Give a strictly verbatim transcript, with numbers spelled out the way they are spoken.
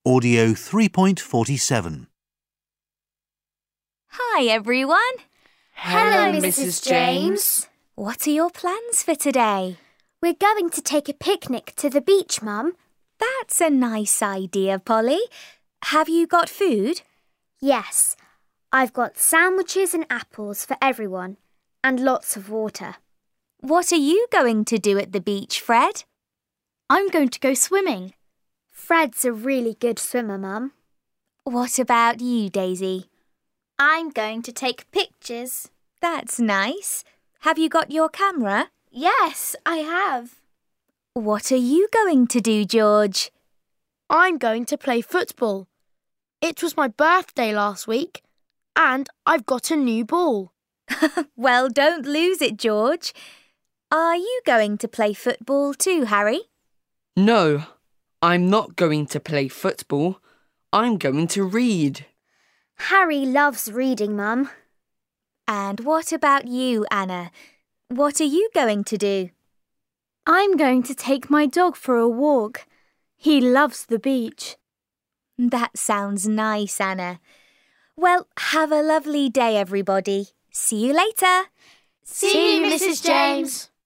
Audio three point four seven. Hi, everyone. Hello, Missus James. What are your plans for today? We're going to take a picnic to the beach, Mum. That's a nice idea, Polly. Have you got food? Yes, I've got sandwiches and apples for everyone, and lots of water. What are you going to do at the beach, Fred? I'm going to go swimming. Fred's a really good swimmer, Mum. What about you, Daisy? I'm going to take pictures. That's nice. Have you got your camera? Yes, I have. What are you going to do, George? I'm going to play football. It was my birthday last week, and I've got a new ball. Well, don't lose it, George. Are you going to play football too, Harry? No, I'm not going to play football. I'm going to read. Harry loves reading, Mum. And what about you, Anna? What are you going to do? I'm going to take my dog for a walk. He loves the beach. That sounds nice, Anna. Well, have a lovely day, everybody. See you later. See you, Missus James.